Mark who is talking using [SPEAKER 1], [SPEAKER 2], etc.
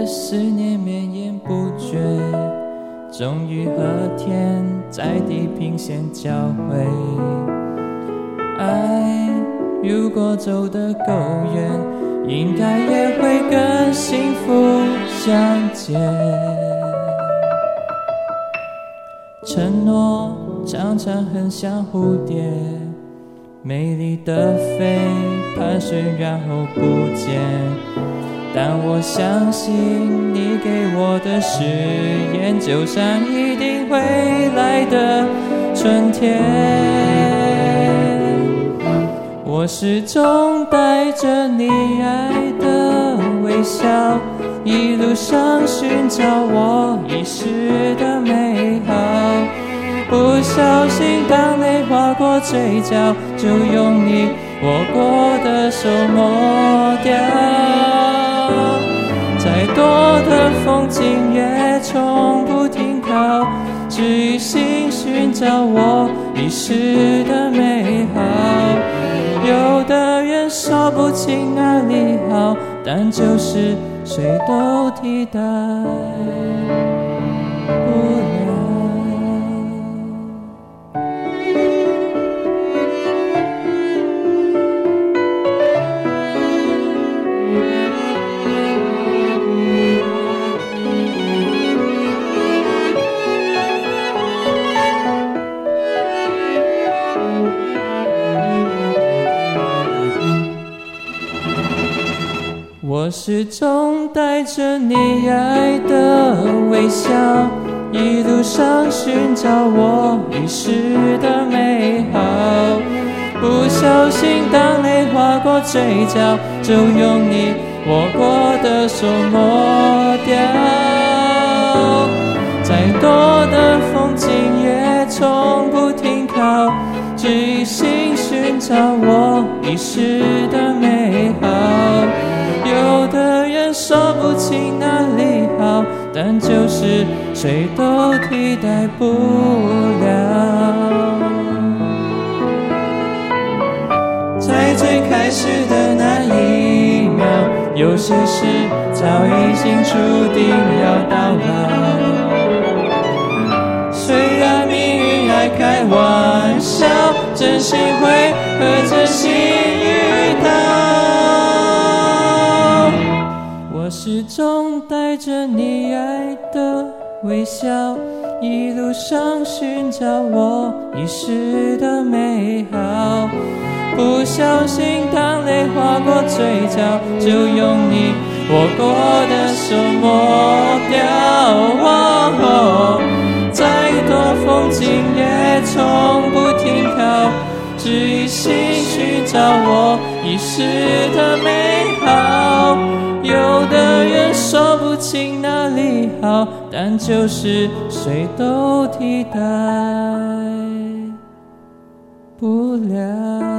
[SPEAKER 1] 思念绵延不绝，终于和天在地平线交汇。爱如果走得够远，应该也会跟幸福相见。承诺常常很像蝴蝶，美丽的飞，盘旋然后不见。但我相信你给我的誓言，就像一定会来的春天。我始终带着你爱的微笑，一路上寻找我遗失的美好。不小心当泪划过嘴角，就用你握过的手抹掉。再多的风景也从不停靠，只一心寻找我遗失的美好。有的人说不清哪里好，但就是谁都替代不了。我始终带着你爱的微笑，一路上寻找我遗失的美好。不小心当泪划过嘴角，就用你握过的手抹掉。再多的风景也从不停靠，只一心寻找我遗失的美好。有的人说不清哪里好，但就是谁都替代不了。在最开始的那一秒，有些事早已经注定要到老。虽然命运爱开玩笑，真心会和真心遇到。我始终带着你爱的微笑，一路上寻找我遗失的美好。不小心当泪划过嘴角，就用你握过的手抹掉。再多风景也从不停靠，只一心寻找我遗失的美好。有的人说不清哪里好，但就是谁都替代不了。